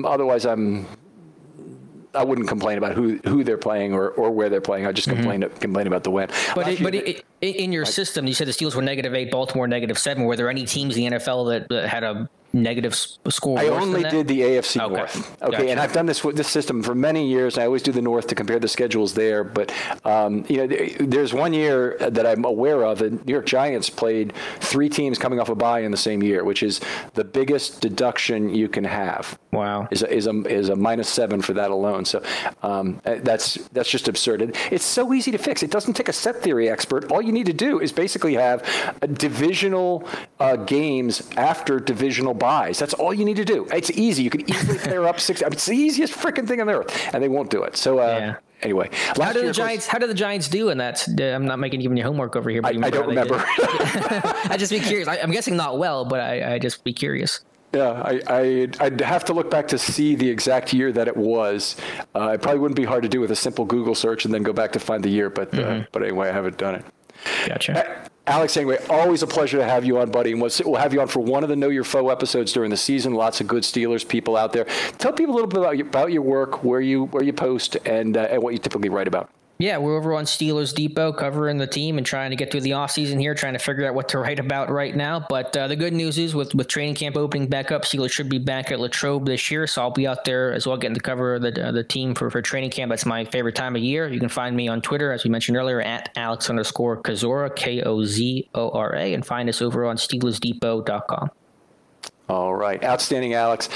I wouldn't complain about who they're playing or where they're playing. I just complain about the win. But in your system, you said the Steelers were -8, Baltimore -7. Were there any teams in the NFL that had a negative score? I only did the AFC North. Okay, gotcha. And I've done this system for many years. I always do the North to compare the schedules there. But there's one year that I'm aware of. The New York Giants played 3 teams coming off a bye in the same year, which is the biggest deduction you can have. Wow, is a -7 for that alone. So that's just absurd. It's so easy to fix. It doesn't take a set theory expert. All you need to do is basically have divisional games after divisional buys. That's all you need to do. It's easy. You can easily clear up 6. It's the easiest freaking thing on the earth, and they won't do it. So anyway, how did the Giants do in that? I'm not making even your homework over here. But I don't remember. I'd just be curious. I'm guessing not well, but I just be curious. Yeah, I'd have to look back to see the exact year that it was. It probably wouldn't be hard to do with a simple Google search and then go back to find the year. But anyway, I haven't done it. Gotcha. Alex, anyway, always a pleasure to have you on, buddy. And we'll have you on for one of the Know Your Foe episodes during the season. Lots of good Steelers people out there. Tell people a little bit about your work, where you post, and what you typically write about. Yeah, we're over on Steelers Depot covering the team and trying to get through the offseason here, trying to figure out what to write about right now. But the good news is with training camp opening back up, Steelers should be back at Latrobe this year. So I'll be out there as well getting to cover the team for training camp. That's my favorite time of year. You can find me on Twitter, as we mentioned earlier, at Alex_Kozora, Kozora, and find us over on SteelersDepot.com. All right. Outstanding, Alex.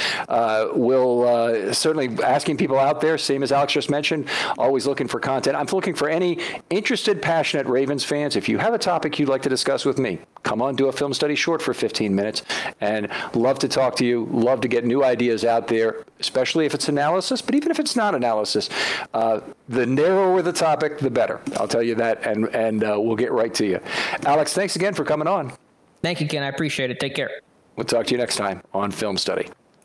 We'll certainly asking people out there, same as Alex just mentioned, always looking for content. I'm looking for any interested, passionate Ravens fans. If you have a topic you'd like to discuss with me, come on, do a film study short for 15 minutes. And love to talk to you. Love to get new ideas out there, especially if it's analysis. But even if it's not analysis, the narrower the topic, the better. I'll tell you that, and we'll get right to you. Alex, thanks again for coming on. Thank you, Ken. I appreciate it. Take care. We'll talk to you next time on Film Study.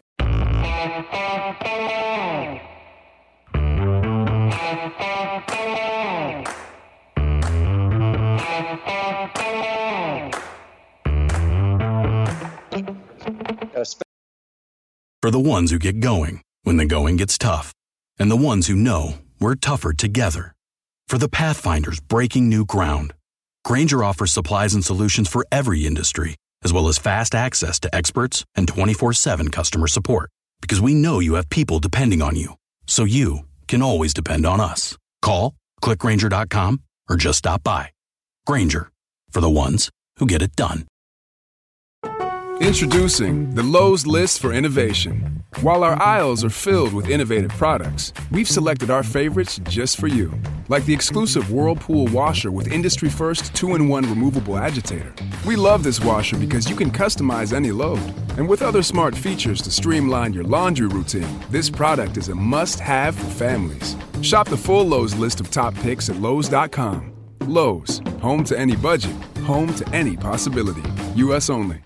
For the ones who get going when the going gets tough, and the ones who know we're tougher together. For the Pathfinders breaking new ground, Grainger offers supplies and solutions for every industry, as well as fast access to experts and 24/7 customer support. Because we know you have people depending on you, so you can always depend on us. Call, click Grainger.com, or just stop by. Grainger, for the ones who get it done. Introducing the Lowe's List for Innovation. While our aisles are filled with innovative products, we've selected our favorites just for you. like the exclusive Whirlpool washer with industry-first 2-in-1 removable agitator. We love this washer because you can customize any load. And with other smart features to streamline your laundry routine, this product is a must-have for families. Shop the full Lowe's list of top picks at Lowe's.com. Lowe's, home to any budget, home to any possibility. U.S. only.